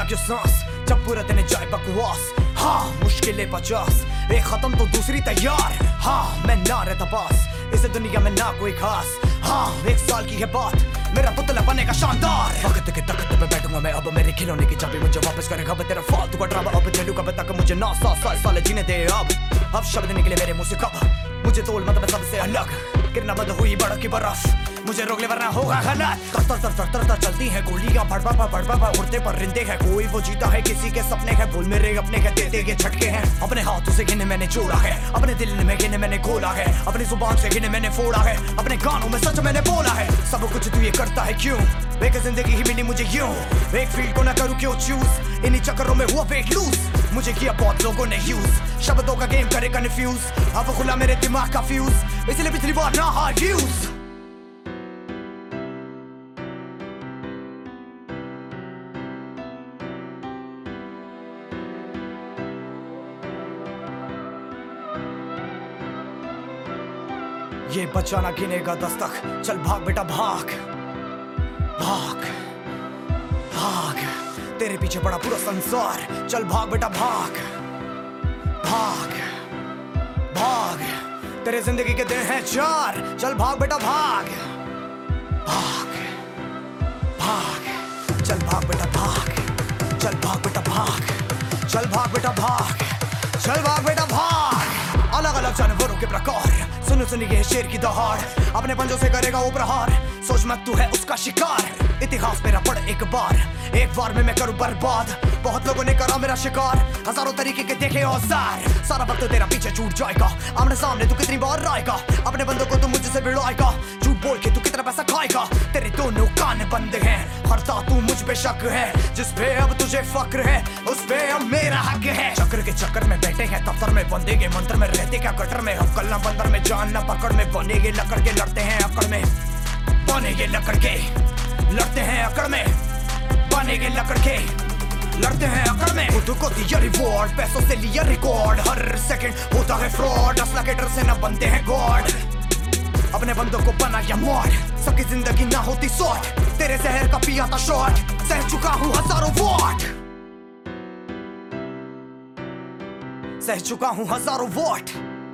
क्यों सांस जब पूरा दिन जाए बकवास। हाँ मुश्किलें 50, एक खत्म तो दूसरी तैयार। हाँ मैं ना रहता पास इस दुनिया में ना कोई खास। हाँ 1 साल की है बात, मेरा पुतला बनेगा शानदार। वक्त के तख्त पे बैठूंगा मैं अब, मेरे खिलौने की चाबी मुझे वापस करेगा अब। तेरा फालतू का ड्रामा अब झेलू कब तक, मुझे 9 साल जीने दे अब शब्द निकले मेरे मुंह से कब, मुझे तोल मत मैं सबसे अलग। गिरना बंद हुई बर्फ की बर्फ, मुझे रोक ले वरना होगा गलत। तर तर तर तर तर चलती है गोलियां, भड़बा उड़ते पर रिंदे हैं। कोई वो जीता है किसी के सपने हैं, भूल मेरे अपने के देते के झटके हैं। अपने हाथों से गिने मैंने जोड़ा है, अपने दिल में गिने मैंने खोला है, अपनी जुबान से गिने मैंने फोड़ा है, अपने गानों में सच मैंने बोला है। सब कुछ तू ये करता है क्यों, एक जिंदगी ही मिली मुझे यूं, एक फील्ड को ना करूं क्यों चूज। इन्हीं चक्करों में हुआ वेट लूज, मुझे किया बहुत लोगों ने यूज। शब्दों का गेम करे कंफ्यूज, अब खुला मेरे दिमाग का फ्यूज, इसलिए पिछली बार ना हार यूज। ये बचाना गिनेगा दस्तक, चल भाग बेटा भाग भाग भाग, तेरे पीछे पड़ा पूरा संसार। चल भाग बेटा भाग भाग भाग, तेरे जिंदगी के दिन हैं 4। चल भाग बेटा भाग भाग भाग, चल भाग बेटा भाग, चल भाग बेटा भाग, चल भाग बेटा भाग, चल भाग बेटा भाग। अलग अलग जानवरों के प्रकार, सुन सुनिए शेर की दहाड़, अपने पंजों से करेगा वो प्रहार। सोच मत तू है उसका शिकार, इतिहास मेरा पढ़ एक बार में मैं करूं बर्बाद। बहुत लोगों ने करा मेरा शिकार, हजारों तरीके के देखे औजार। सारा वक्त तेरा पीछे छूट जाएगा, आमने सामने तू कितनी बार आएगा। अपने बंदों को तू मुझसे भिड़वाएगा, झूठ बोल के तू कितना पैसा खाएगा। तेरे दोनों कान बंद हैं, हरता तू मुझ पे शक है। जिस पे अब तुझे फक्र है उस पे अब मेरा हक है। चक्र के चक्कर में बैठे हैं दफ्तर में, बंदेगे मंत्र में, रहते क्या कटर में। हम कल ना बंदर में जान ना पकड़ में, बनेगे लकड़ के लड़ते हैं अकड़ में। बनेगे लकड़ के लड़ते हैं अकड़ में, बनेगे लकड़ के लड़ते हैं अकड़ में। खुद को दिया रिवॉर्ड, पैसों से लिया रिकॉर्ड, हर सेकंड होता है फ्रॉड। असला के डर से ना बनते हैं गॉड, अपने बंदों को बनाया मॉड। सबकी जिंदगी ना होती शॉर्ट, तेरे जहर का पिया था शॉर्ट। सह चुका हूँ हजारों वॉट, सह चुका हूँ हजारों वॉट।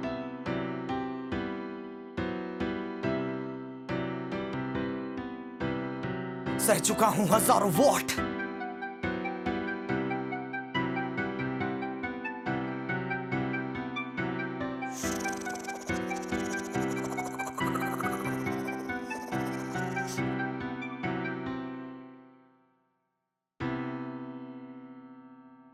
सह चुका हूँ हजारों वॉट।